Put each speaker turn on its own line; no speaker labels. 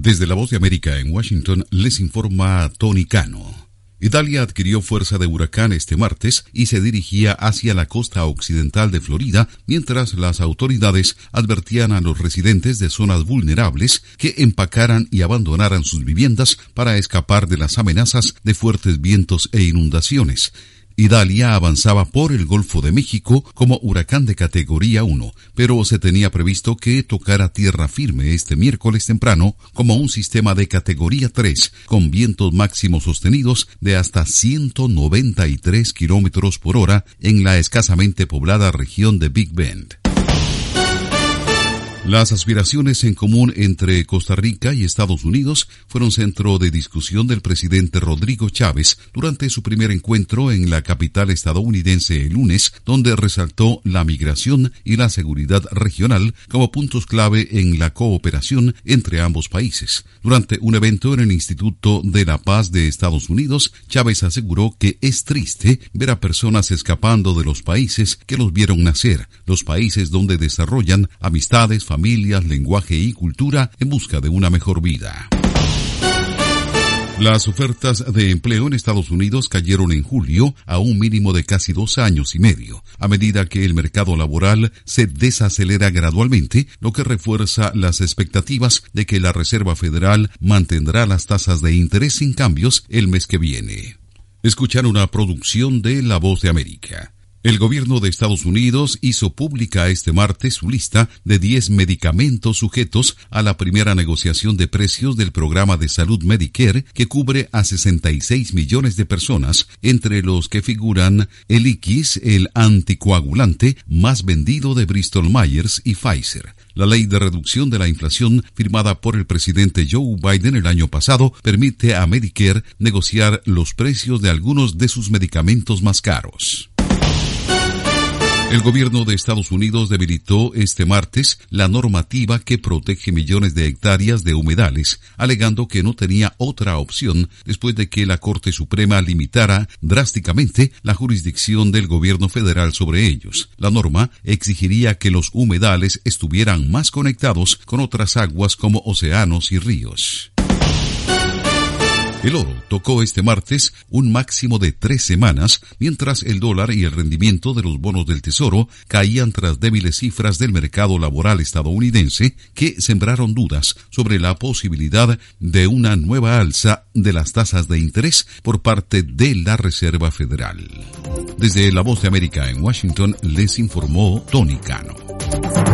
Desde la Voz de América en Washington les informa Tony Cano. Idalia adquirió fuerza de huracán este martes y se dirigía hacia la costa occidental de Florida, mientras las autoridades advertían a los residentes de zonas vulnerables que empacaran y abandonaran sus viviendas para escapar de las amenazas de fuertes vientos e inundaciones. Idalia avanzaba por el Golfo de México como huracán de categoría 1, pero se tenía previsto que tocara tierra firme este miércoles temprano como un sistema de categoría 3, con vientos máximos sostenidos de hasta 193 kilómetros por hora en la escasamente poblada región de Big Bend. Las aspiraciones en común entre Costa Rica y Estados Unidos fueron centro de discusión del presidente Rodrigo Chávez durante su primer encuentro en la capital estadounidense el lunes, donde resaltó la migración y la seguridad regional como puntos clave en la cooperación entre ambos países. Durante un evento en el Instituto de la Paz de Estados Unidos, Chávez aseguró que es triste ver a personas escapando de los países que los vieron nacer, los países donde desarrollan amistades, familias, lenguaje y cultura en busca de una mejor vida. Las ofertas de empleo en Estados Unidos cayeron en julio a un mínimo de casi 2 años y medio, a medida que el mercado laboral se desacelera gradualmente, lo que refuerza las expectativas de que la Reserva Federal mantendrá las tasas de interés sin cambios el mes que viene. Escuchar una producción de La Voz de América. El gobierno de Estados Unidos hizo pública este martes su lista de 10 medicamentos sujetos a la primera negociación de precios del programa de salud Medicare, que cubre a 66 millones de personas, entre los que figuran el Eliquis, el anticoagulante más vendido de Bristol Myers y Pfizer. La ley de reducción de la inflación firmada por el presidente Joe Biden el año pasado permite a Medicare negociar los precios de algunos de sus medicamentos más caros. El gobierno de Estados Unidos debilitó este martes la normativa que protege millones de hectáreas de humedales, alegando que no tenía otra opción después de que la Corte Suprema limitara drásticamente la jurisdicción del gobierno federal sobre ellos. La norma exigiría que los humedales estuvieran más conectados con otras aguas como océanos y ríos. El oro tocó este martes un máximo de 3 semanas, mientras el dólar y el rendimiento de los bonos del Tesoro caían tras débiles cifras del mercado laboral estadounidense que sembraron dudas sobre la posibilidad de una nueva alza de las tasas de interés por parte de la Reserva Federal. Desde La Voz de América en Washington les informó Tony Cano.